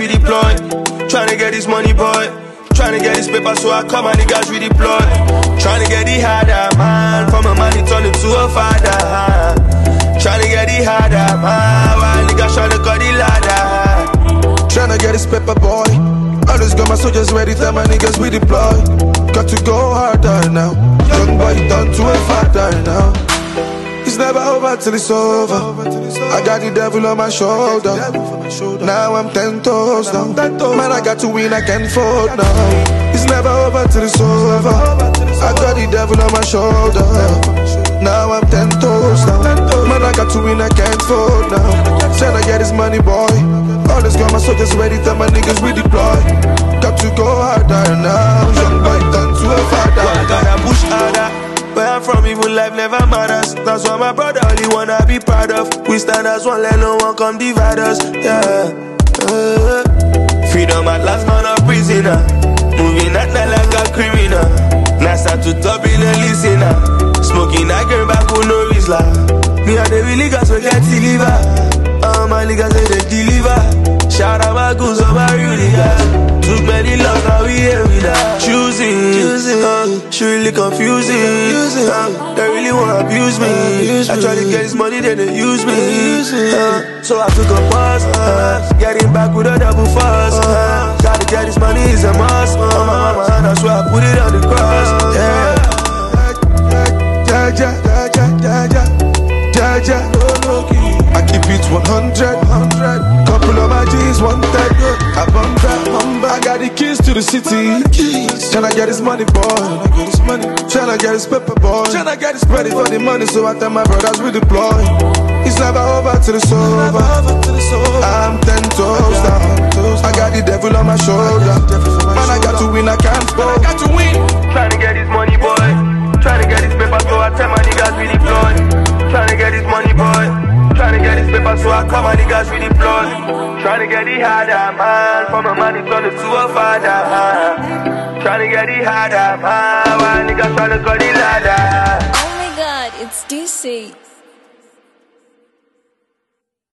we deploy. Tryna get this money, boy. Tryna get this paper, so I call my niggas we deploy. Tryna get it harder, man. From a man, it turned into a father. Tryna get it harder, man. Why niggas tryna cut the ladder? Tryna get this paper, boy. Always got my soldiers ready, tell my niggas we deploy. Got to go harder now. Young boy done to a father now. It's never over till it's over. I got the devil on my shoulder. Now I'm 10 toes down. Man, I got to win, I can't fold now. It's never over till it's over. I got the devil on my shoulder. Now I'm 10 toes down. Man, I got to win, I can't fold now. Said I get this money, boy. Always got my soldiers ready, tell my niggas we deploy. Got to go harder now. Young boy done to a father. I gotta push harder. Where I'm from, even life never matters. That's why my brother only wanna be proud of. We stand as one, let no one come divide us. Yeah. Freedom at last, man, a prisoner. Moving at night like a criminal. Now start to top in a listener. Smoking that girl back who no is like. Me and the really guys we get deliver. All my niggas they deliver. Shout out my goons over real niggas. Took many loves, now we here with that. Choosing, she really confusing. They really wanna abuse me. I try to get this money, then they use me. So I took a pause. Getting back with a double fast. Gotta get this money is a must. On my mama, that's why I put it on the cross. Yeah. I keep it 100. Couple of my G's wanted. I bump that. I got the keys to the city. Tryna get this money, boy. Tryna get this paper, boy. Tryna get this ready for the money, so I tell my brothers we deploy. It's never over till it's over. I'm 10 toes down. I got the devil on my shoulder. Man, I got to win, I can't fall. Tryna get this money, boy. Tryna get this paper, so I tell my niggas we deploy. Tryna get this money, boy. Tryna get this paper, so I call my niggas we deploy. Tryna get it harder, man. From a man, it turned into a father. Tryna get it harder, man. Why niggas tryna cut the ladder? Oh my god, it's DC.